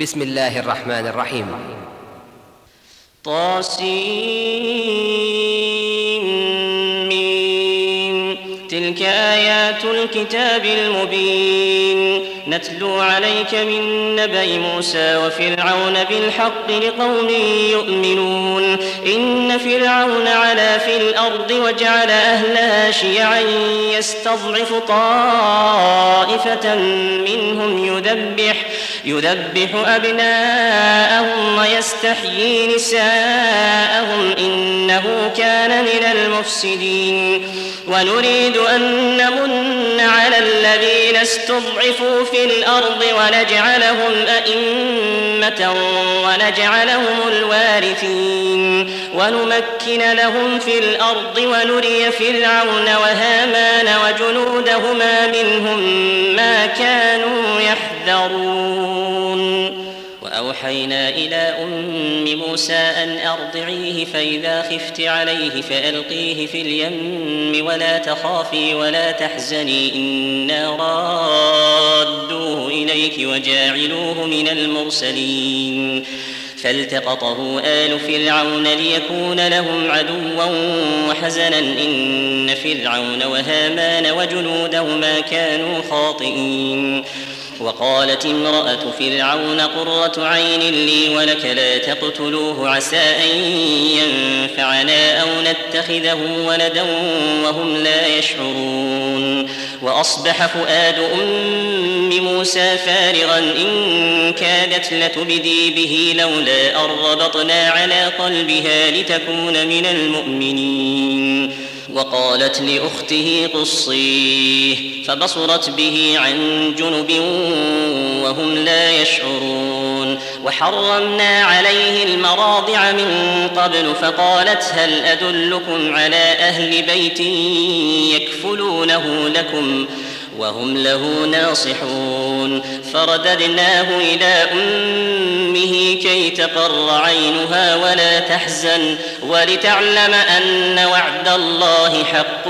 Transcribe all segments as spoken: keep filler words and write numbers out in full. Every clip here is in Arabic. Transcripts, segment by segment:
بسم الله الرحمن الرحيم. طاسين تلك آيات الكتاب المبين نتلو عليك من نبأ موسى وفرعون بالحق لقوم يؤمنون إن فرعون علا في الأرض وجعل أهلها شيعا يستضعف طائفة منهم يذبح يذبح أبناءهم ويستحيي نساءهم إنه كان من المفسدين ونريد أن نمن على الذين استضعفوا في الأرض ونجعلهم أئمة ونجعلهم الوارثين ونمكن لهم في الأرض ونري فرعون وهامان وجنودهما منهم ما كانوا يحذرون. وأوحينا إلى أم موسى أن أرضعيه فإذا خفت عليه فألقيه في اليم ولا تخافي ولا تحزني إنا رادوه إليك وجاعلوه من المرسلين فالتقطه آل فرعون ليكون لهم عدوا وحزنا إن فرعون وهامان وجنودهما كانوا خاطئين. وقالت امرأة فرعون قرة عين لي ولك لا تقتلوه عسى أن ينفعنا أو نتخذه ولدا وهم لا يشعرون. وأصبح فؤاد أم موسى فارغا إن كادت لتبدي به لولا أن ربطنا على قلبها لتكون من المؤمنين. وقالت لأخته قصيه فبصرت به عن جنب وهم لا يشعرون. وحرمنا عليه المراضع من قبل فقالت هل أدلكم على أهل بيت يكفلونه لكم وهم له ناصحون. فرددناه إلى أمه كي تقر عينها ولا تحزن ولتعلم أن وعد الله حق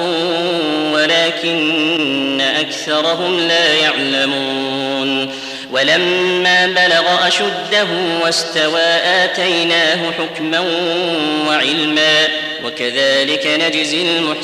ولكن أكثرهم لا يعلمون. ولما بلغ أشده واستوى آتيناه حكما وعلما وكذلك نجزي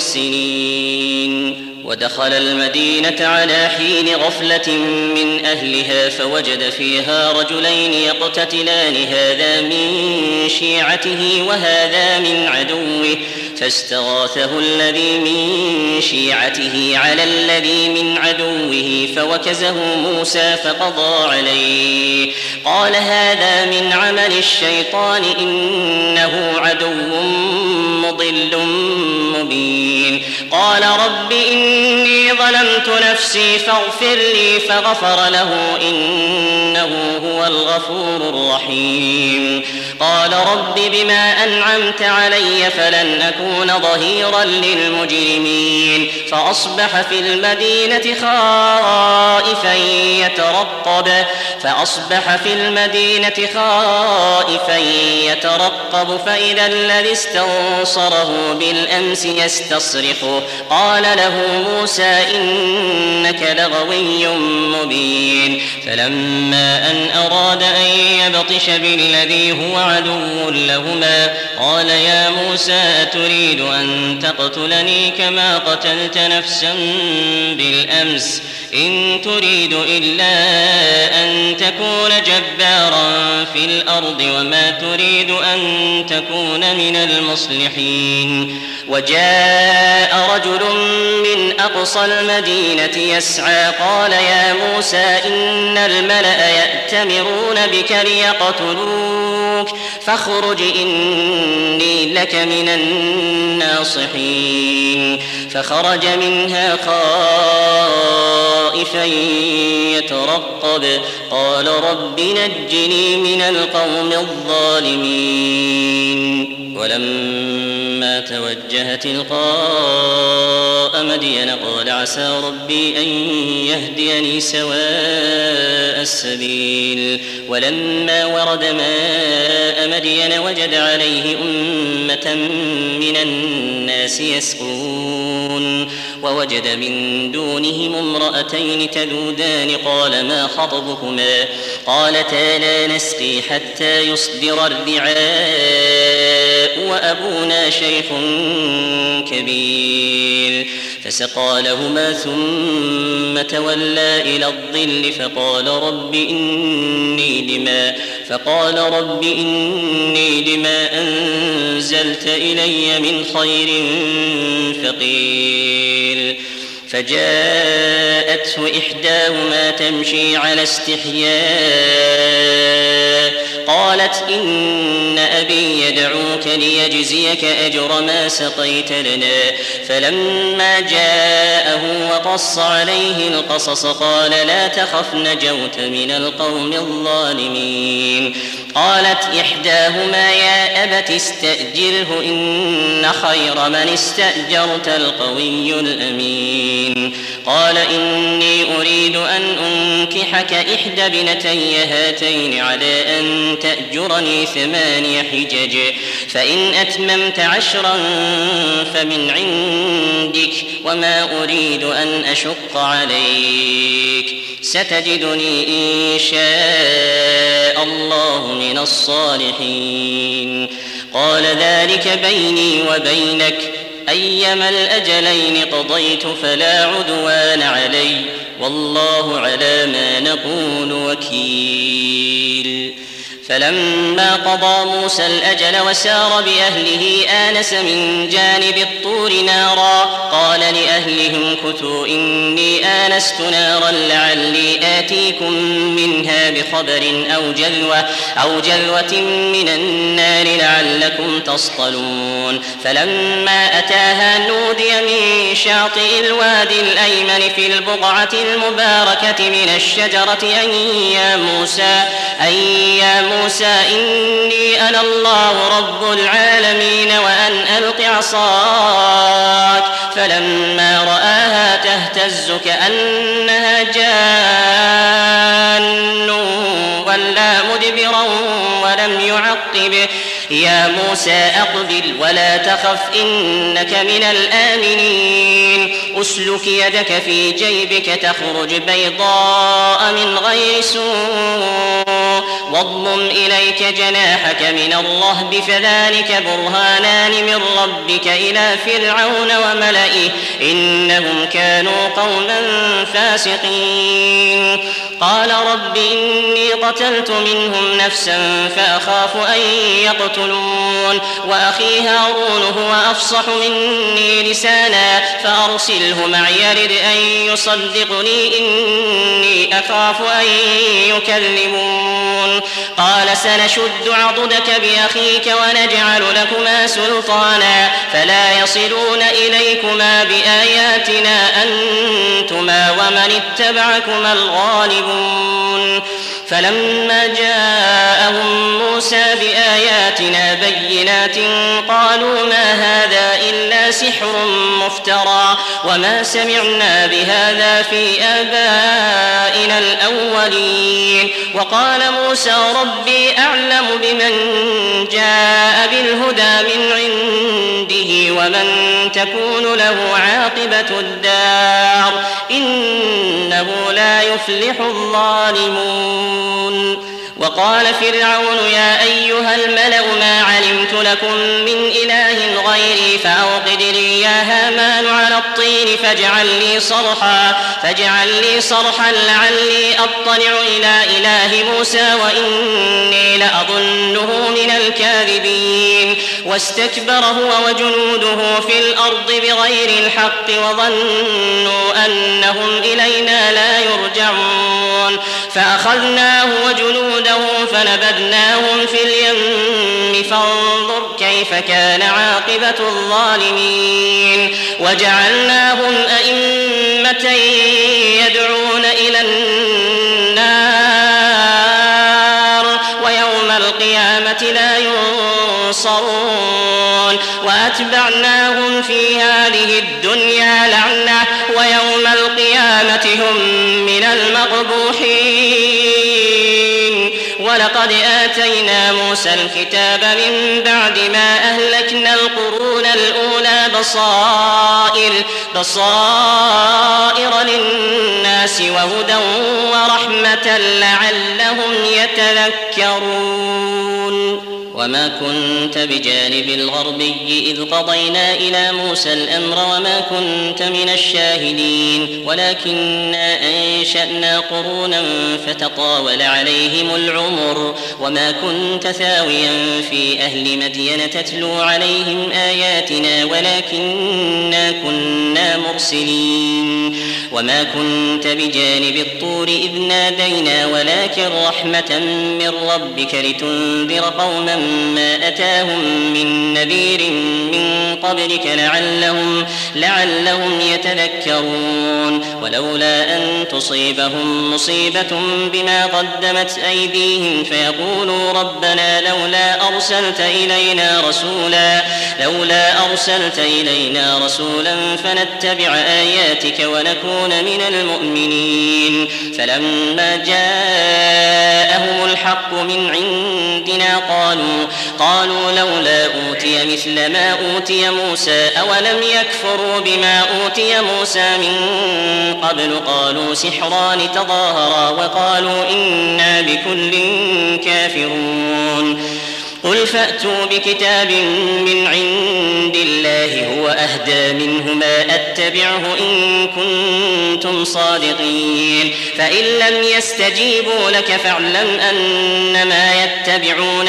المحسنين. ودخل المدينة على حين غفلة من أهلها فوجد فيها رجلين يقتتلان هذا من شيعته وهذا من عدوه فاستغاثه الذي من شيعته على الذي من عدوه فوكزه موسى فقضى عليه. قال هذا من عمل الشيطان إنه عدو مضل مبين. قال رب إني ظلمت نفسي فاغفر لي فغفر له إنه هو الغفور الرحيم. قال رب بما أنعمت علي فلن أكون ظهيرا للمجرمين. فأصبح في المدينة خائفا يترقب فأصبح في المدينة خائفا يترقب فإذا الذي استنصره بالأمس يستصرخه قال له موسى إنك لغوي مبين. فلما أن أراد أن يبطش بالذي هو عدو لهما قال يا موسى تريد أن تقتلني كما قتلت نفسا بالأمس إن تريد إلا أن تكون جبارا في الأرض وما تريد أن تكون من المصلحين. وجاء رجل من أقصى المدينة يسعى قال يا موسى إن الملأ يأتمرون بك ليقتلوك فاخرج إني لك من الناصحين. فخرج منها خائفا يترقب قال رب نجني من القوم الظالمين. ولما توجه تلقاء مدين قال عسى ربي أن يهديني سواء السبيل. ولما ورد ماء ماء مدين وجد عليه أمة من الناس يسقون ووجد من دونهم امرأتين تذودان قال ما خطبكما قالتا لا نسقي حتى يصدر الرعاء وأبونا شيخ كبير فسقى لهما ثم تولى إلى الظل فقال رب إني لما فقال رب إني لما أنزلت إلي من خير فقير فجاءته إحداهما تمشي على استحياء قالت إن أبي يدعوك ليجزيك أجر ما سقيت لنا فلما جاءه وقص عليه القصص قال لا تخف نجوت من القوم الظالمين قالت إحداهما يا أبت استأجره إن خير من استأجرت القوي الأمين قال إني أريد أن أنكحك إحدى بنتي هاتين على أن تأجرني ثماني حجج فإن أتممت عشرا فمن عندك وما أريد أن أشق عليك ستجدني إن شاء الله من الصالحين قال ذلك بيني وبينك أيما الأجلين قضيت فلا عدوان علي والله على ما نقول وكيل فلما قضى موسى الأجل وسار بأهله آنس من جانب الطور نارا قال لأهلهم كثوا إني آنست نارا لعلي آتيكم منها بخبر أو جلوة, أو جلوة من النار لعلكم تصطلون فلما أتاها نودي من شاطئ الوادي الأيمن في البقعة المباركة من الشجرة أن يا موسى, أن يا موسى موسى إني أنا الله رب العالمين وأن ألق عصاك فلما رآها تهتز كأنها جان ولى مدبرا ولم يعقب يا موسى أقبل ولا تخف إنك من الآمنين أسلك يدك في جيبك تخرج بيضاء من غير سوء واضمم إليك جناحك من الرهب فذلك برهانان من ربك إلى فرعون وملئه إنهم كانوا قوما فاسقين قال رب إني قتلت منهم نفسا فأخاف أن يقتلون وأخي هارون هو أفصح مني لسانا فأرسله معي يرد أن يصدقني إني أخاف أن يكذبون قال سنشد عضدك بأخيك ونجعل لكما سلطانا فلا يصلون إليكما بآياتنا أنتما ومن اتبعكما الغالبون فلما جاءهم موسى بآياتنا بينات قالوا ما هذا إلا سحر مفترى وما سمعنا بهذا في آبائنا الأولين وقال موسى ربي أعلم بمن جاء بالهدى من عنده ومن تكون له عاقبة الدار إنه لا يفلح الظالمون وقال فرعون يا أيها الملأ ما علمت لكم من إله غيري فأوقد لي يا هامان على الطين فاجعل لي صرحا فاجعل لي صرحا لعلي أطلع إلى إله موسى وإني لأظنه من الكاذبين واستكبر هو وجنوده في الأرض بغير الحق وظنوا أنهم إلينا لا يرجعون فأخذناه وجنوده فنبذناهم في اليم فانظر كيف كان عاقبة الظالمين وجعلناهم أئمة يدعون إلى النار ويوم القيامة لا ينصرون وأتبعناهم في هذه الدنيا لعنة ويوم القيامة هم من المقبوحين ولقد آتينا موسى الكتاب من بعد ما أهلكنا القرون الأولى بصائر, بصائر للناس وهدى ورحمة لعلهم يتذكرون. وما كنت بجانب الغربي إذ قضينا إلى موسى الأمر وما كنت من الشاهدين ولكننا أنشأنا قرونا فتطاول عليهم العمر وما كنت ثاويا في أهل مدين تتلو عليهم آياتنا ولكننا كنا مرسلين. وما كنت بجانب الطور إذ نادينا ولكن رحمة من ربك لتنذر قوما ما أتاهم من نذير من قبلك لعلهم, لعلهم يتذكرون. ولولا أن تصيبهم مصيبة بما قدمت أيديهم فيقولوا ربنا لولا أرسلت إلينا رسولا, لولا أرسلت إلينا رسولا فنتبع آياتك ونكون من المؤمنين. فلما جاءهم الحق من عندنا قالوا قالوا لولا أوتي مثل ما أوتي موسى أولم يكفروا بما أوتي موسى من قبل قالوا سحران تظاهرا وقالوا إنا بكل كافرون. قل فأتوا بكتاب من عند الله هو أهدى منهما أتبعه إن كنتم صادقين. فإن لم يستجيبوا لك فاعلم أنما يتبعون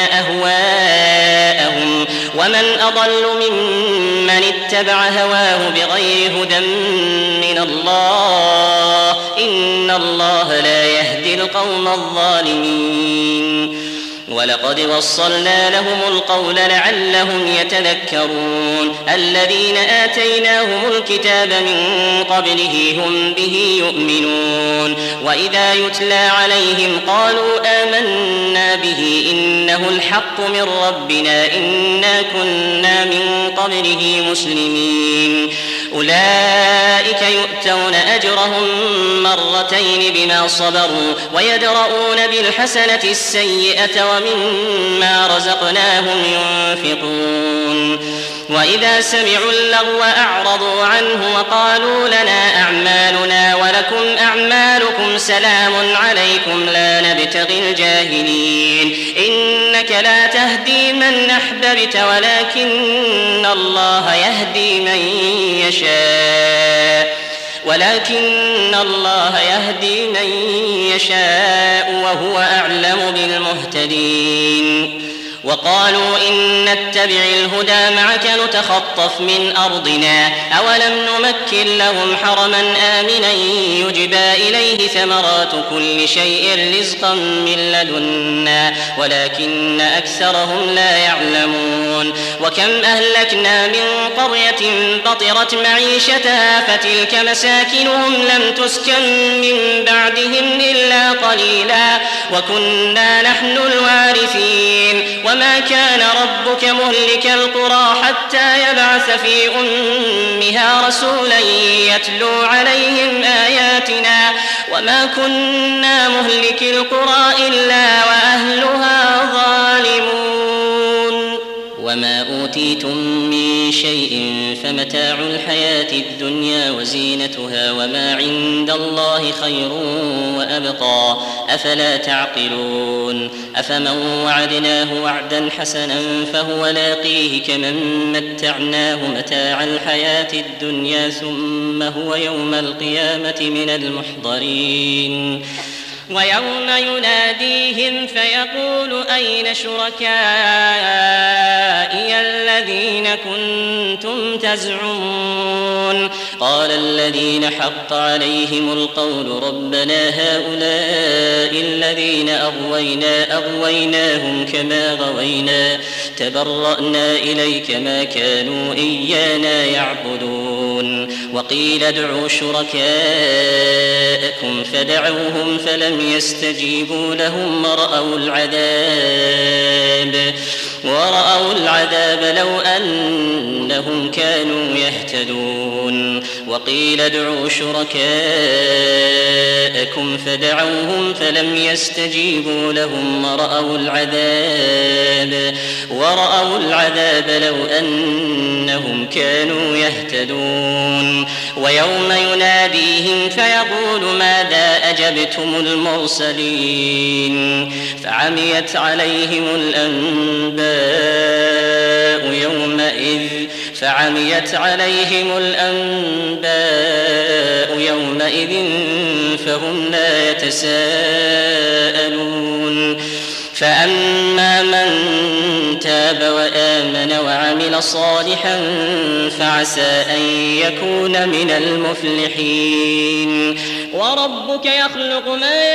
أهواءهم ومن أضل ممن اتبع هواه بغير هدى من الله إن الله لا يهدي القوم الظالمين. ولقد وصلنا لهم القول لعلهم يتذكرون. الذين آتيناهم الكتاب من قبله هم به يؤمنون وإذا يتلى عليهم قالوا آمنا به إنه الحق من ربنا إنا كنا من قبله مسلمين. أولئك يؤتون أجرهم مرتين بما صبروا ويدرؤون بالحسنة السيئة ومما رزقناهم ينفقون. وإذا سمعوا اللغو أعرضوا عنه وقالوا لنا أعمالنا ولكم أعمالكم سلام عليكم لا نبتغي الجاهلين. إنك لا تهدي من أحببت ولكن الله يهدي من يشاء ولكن الله يهدي من يشاء وهو أعلم بالمهتدين. وقالوا إن نتبع الهدى معك نتخطف من أرضنا أولم نمكن لهم حرما آمنا يجبى إليه ثمرات كل شيء رزقا من لدنا ولكن أكثرهم لا يعلمون. وكم أهلكنا من قرية بطرت معيشتها فتلك مساكنهم لم تسكن من بعدهم إلا قليلا وكنا نحن الوارثين. وما كان ربك مهلك القرى حتى يبعث في أمها رسولا يتلو عليهم آياتنا وما كنا مهلك القرى إلا وأهلها ظالمون. وما أوتيتم من شيء فمتاع الحياة الدنيا وزينتها وما عند الله خير وأبقى أفلا تعقلون. أفمن وعدناه وعدا حسنا فهو لاقيه كمن متعناه متاع الحياة الدنيا ثم هو يوم القيامة من المحضرين. ويوم يناديهم فيقول أين شركائي الذين كنتم تزعمون قال الذين حق عليهم القول ربنا هؤلاء الذين أغوينا أغويناهم كما غوينا تبرأنا إليك ما كانوا إيانا يعبدون. وقيل ادعوا شركاءكم فدعوهم فلم يستجيبوا لهم ورأوا العذاب ورأوا العذاب لو أنهم كانوا يهتدون. وقيل ادعوا شركاءكم فدعوهم فلم يستجيبوا لهم ورأوا العذاب ورأوا العذاب لو أنهم كانوا يهتدون ويوم يناديهم فيقول ماذا أجبتم المرسلين فعميت عليهم الأنباء يومئذ فعميت عليهم الأنباء يومئذ فهم لا يتساءلون فأما من تاب وآمن وعمل صالحا فعسى أن يكون من المفلحين وربك يخلق ما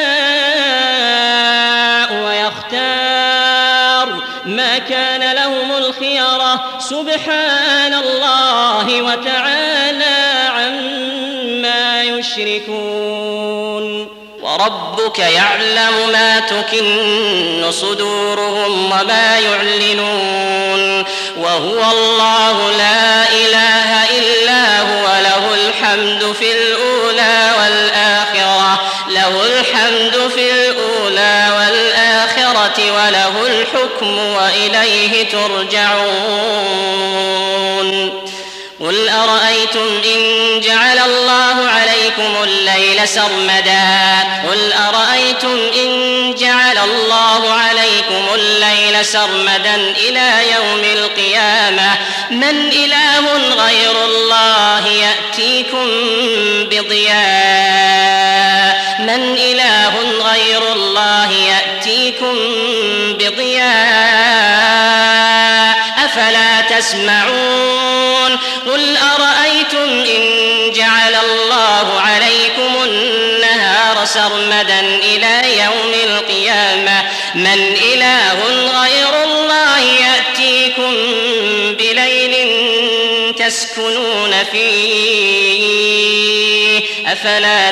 يشاء ويختار ما كان لهم الخيرة سبحان الله وتعالى عما يشركون وربك يعلم ما تكن صدورهم وما يعلنون وهو الله لا إله إلا هو له الحمد في الأولى والآخرة له الحمد في الأولى والآخرة وله الحكم وإليه ترجعون قل أرأيتم إن جعل الله عليكم الليل سرمدا قل أرأيتم إن جعل الله عليكم الليل سرمدا إلى يوم القيامة من إله غير الله يأتيكم بضياء من إله غير الله يأتيكم بضياء أفلا تسمعون قل أرأيتم إن جعل الله عليكم النهار سرمدا إلى يوم القيامة من إله غير الله يأتيكم بليل تسكنون فيه أفلا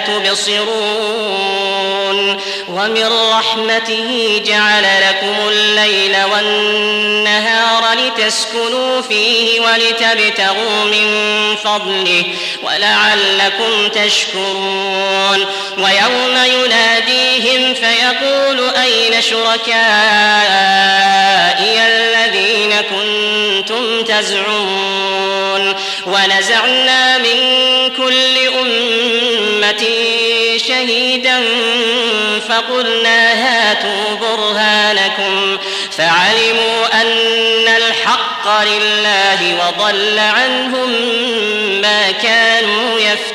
تبصرون ومن رحمته جعل لكم الليل والنهار لتسكنوا فيه ولتبتغوا من فضله ولعلكم تشكرون ويوم يناديهم فيقول أين شركائي الذين كنتم تزعمون ونزعنا من كل أمة شهيدا فقلنا هاتوا برهانكم فعلموا أن الحق لله وضل عنهم ما كانوا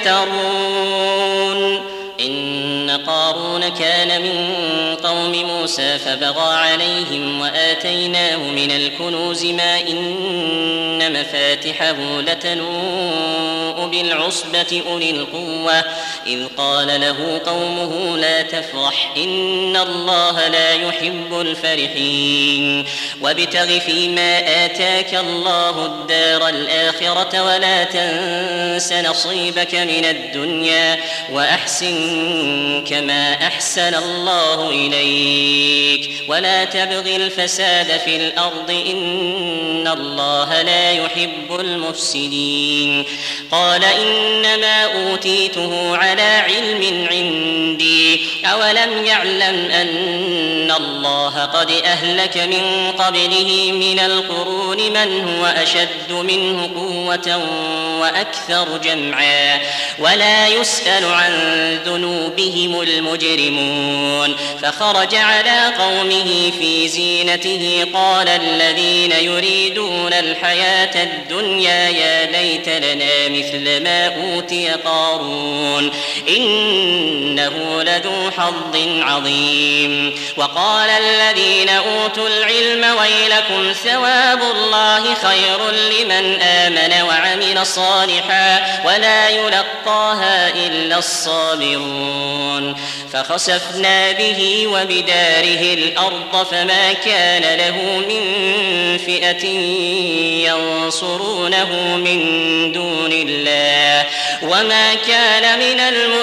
يفترون إن قارون كان من قوم موسى فبغى عليهم وآتيناه من الكنوز ما إن مفاتحه لتنوء بالعصبة أولي القوة إذ قال له قومه لا تفرح إن الله لا يحب الفرحين وابتغ فيما آتاك الله الدار الآخرة ولا تنس نصيبك من الدنيا وأحسن كما أحسن الله إليك ولا تبغ الفساد في الأرض إن الله لا يحب المفسدين قال إنما أوتيته على علم عندي أولم يعلم أن الله قد أهلك من قبله من القرون من هو أشد منه قوة وأكثر جمعا ولا يسأل عن ذنوبهم المجرمون فخرج على قومه في زينته قال الذين يريدون الحياة الدنيا يا ليت لنا مثل ما أوتي قارون إنه لذو حظ عظيم وقال الذين أوتوا العلم ويلكم ثواب الله خير لمن آمن وعمل صالحا ولا يلقاها إلا الصابرون فخسفنا به وبداره الأرض فما كان له من فئة ينصرونه من دون الله وما كان من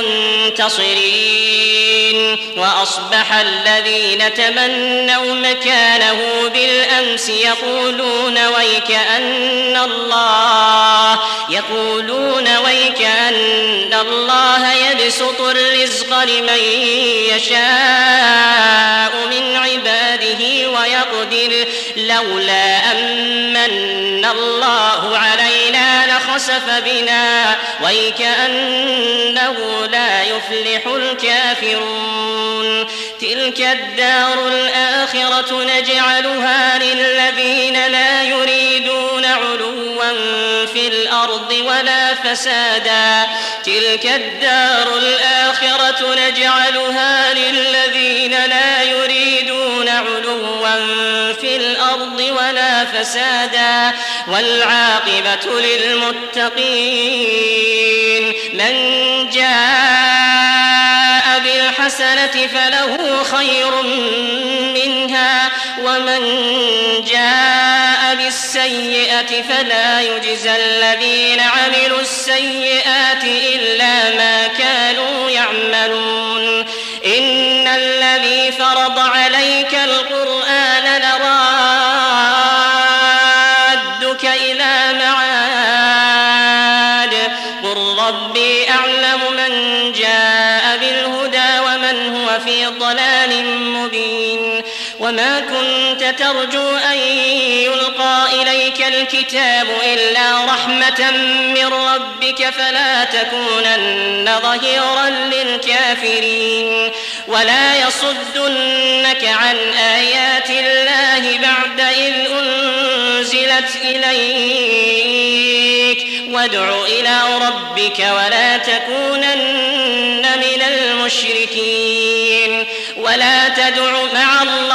المنتصرين وأصبح الذين تمنوا مكانه بالأمس يقولون ويك أن الله الله يقولون ويك أن الله يبسط الرزق لمن يشاء من عباده ويقدر لولا أمن الله علينا لخسف بنا ويكأنه لا يفلح الكافرون تلك الدار الآخرة نجعلها للذين لا يريدون علوا في الأرض ولا فسادا تلك الدار الآخرة نجعلها للذين لا يريدون علوا في الأرض ولا فسادا والعاقبة للمتقين من جاء بالحسنة فله خير منها ومن جاء بالسيئة فلا يجزى الذين عملوا السيئات إلا ما كانوا يعملون إن الذي فرض عليك القرآن لرادك إلى معاد قل ربي أعلم من جاء بالهدى ومن هو في ضلال مبين وما كنت ترجو أن يلقى إليك الكتاب إلا رحمة من ربك فلا تكونن ظهيرا للكافرين ولا يصدنك عن آيات الله بعد إذ أنزلت إليك وادع إلى ربك ولا تكونن من المشركين ولا تدع مع الله